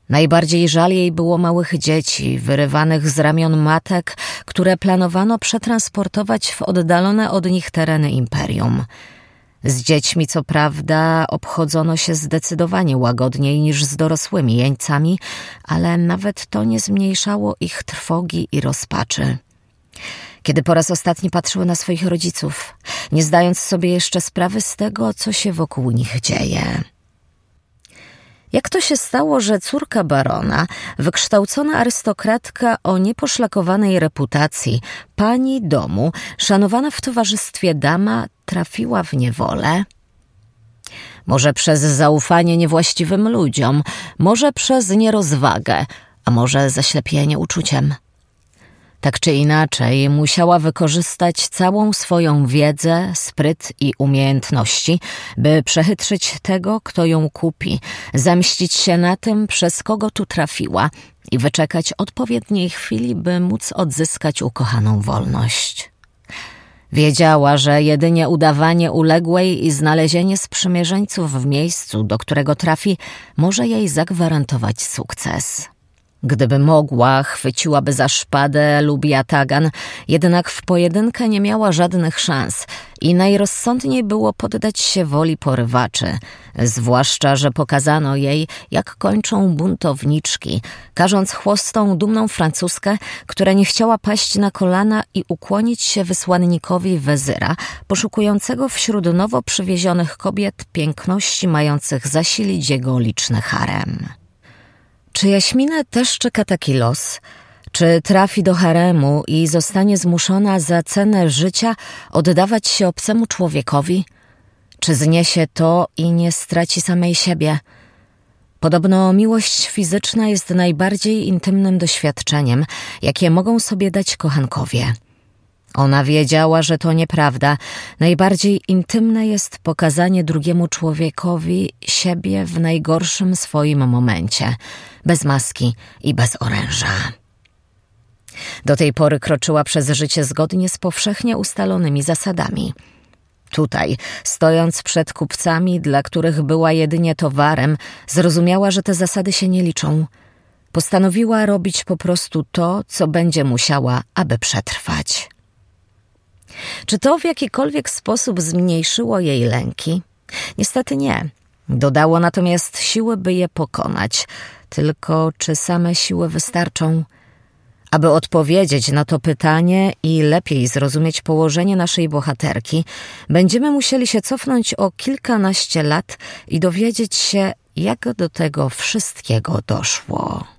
Najbardziej żal jej było małych dzieci, wyrywanych z ramion matek, które planowano przetransportować w oddalone od nich tereny imperium. Z dziećmi, co prawda, obchodzono się zdecydowanie łagodniej niż z dorosłymi jeńcami, ale nawet to nie zmniejszało ich trwogi i rozpaczy. Kiedy po raz ostatni patrzyły na swoich rodziców, nie zdając sobie jeszcze sprawy z tego, co się wokół nich dzieje. Jak to się stało, że córka barona, wykształcona arystokratka o nieposzlakowanej reputacji, pani domu, szanowana w towarzystwie dama, trafiła w niewolę? Może przez zaufanie niewłaściwym ludziom, może przez nierozwagę, a może zaślepienie uczuciem. Tak czy inaczej, musiała wykorzystać całą swoją wiedzę, spryt i umiejętności, by przechytrzyć tego, kto ją kupi, zemścić się na tym, przez kogo tu trafiła i wyczekać odpowiedniej chwili, by móc odzyskać ukochaną wolność. Wiedziała, że jedynie udawanie uległej i znalezienie sprzymierzeńców w miejscu, do którego trafi, może jej zagwarantować sukces. Gdyby mogła, chwyciłaby za szpadę lub jatagan, jednak w pojedynkę nie miała żadnych szans i najrozsądniej było poddać się woli porywaczy, zwłaszcza, że pokazano jej, jak kończą buntowniczki, karząc chłostą dumną Francuskę, która nie chciała paść na kolana i ukłonić się wysłannikowi wezyra, poszukującego wśród nowo przywiezionych kobiet piękności mających zasilić jego liczny harem. Czy Jaśminę też czeka taki los? Czy trafi do haremu i zostanie zmuszona za cenę życia oddawać się obcemu człowiekowi? Czy zniesie to i nie straci samej siebie? Podobno miłość fizyczna jest najbardziej intymnym doświadczeniem, jakie mogą sobie dać kochankowie. Ona wiedziała, że to nieprawda. Najbardziej intymne jest pokazanie drugiemu człowiekowi siebie w najgorszym swoim momencie, bez maski i bez oręża. Do tej pory kroczyła przez życie zgodnie z powszechnie ustalonymi zasadami. Tutaj, stojąc przed kupcami, dla których była jedynie towarem, zrozumiała, że te zasady się nie liczą. Postanowiła robić po prostu to, co będzie musiała, aby przetrwać. Czy to w jakikolwiek sposób zmniejszyło jej lęki? Niestety nie. Dodało natomiast siły, by je pokonać. Tylko czy same siły wystarczą? Aby odpowiedzieć na to pytanie i lepiej zrozumieć położenie naszej bohaterki, będziemy musieli się cofnąć o kilkanaście lat i dowiedzieć się, jak do tego wszystkiego doszło.